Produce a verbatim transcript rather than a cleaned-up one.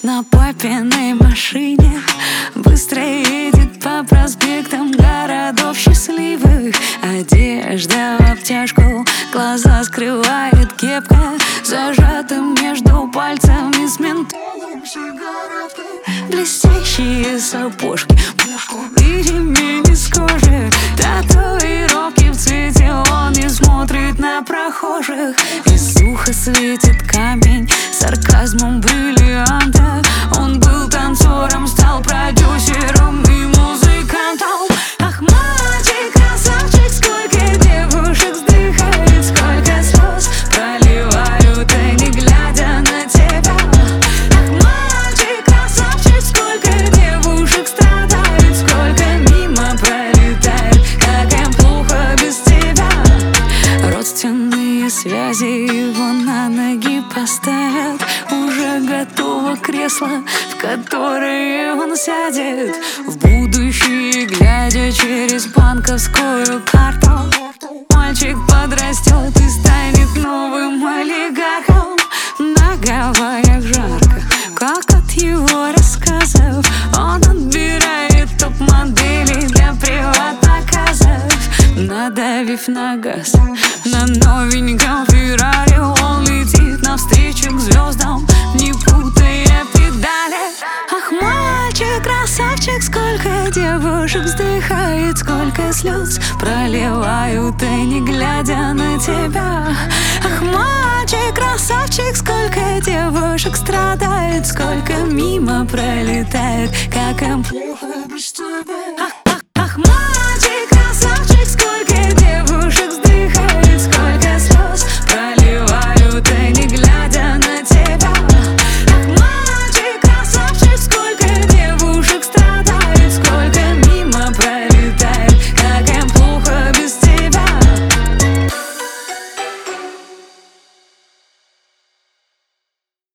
на папиной машине быстро едет по проспектам городов счастливых. Одежда в обтяжку, глаза скрывает кепка, зажатым между пальцами с ментолом сигареткой. Блестящие сапожки и ремень из кожи, татуировки в цвете, он не смотрит на прохожих. Из уха светит камень сарказмом бриллианта. Он был танцором, стал продюсером и музыкантом. Ах, мальчик, красавчик, сколько девушек вздыхает, сколько слез проливают они, глядя на тебя. Ах, мальчик, красавчик, сколько девушек страдают, сколько мимо пролетает, как им плохо без тебя. Родственные связи его на ноги поставят, уже готово кресло, в которое он сядет. В будущее глядя через банковскую карту, мальчик подрастет и станет новым олигархом. На Гавайях жарко, как от его рассказов, он отбирает топ-модели для приват-показов. Надавив на газ на новеньком Феррари, он летит навстречу к звездам, не путая педали. Ах, мальчик, красавчик, сколько девушек вздыхает, сколько слез проливают они, глядя на тебя. Ах, мальчик, красавчик, сколько девушек страдает, сколько мимо пролетает, как им плохо без тебя. Ах,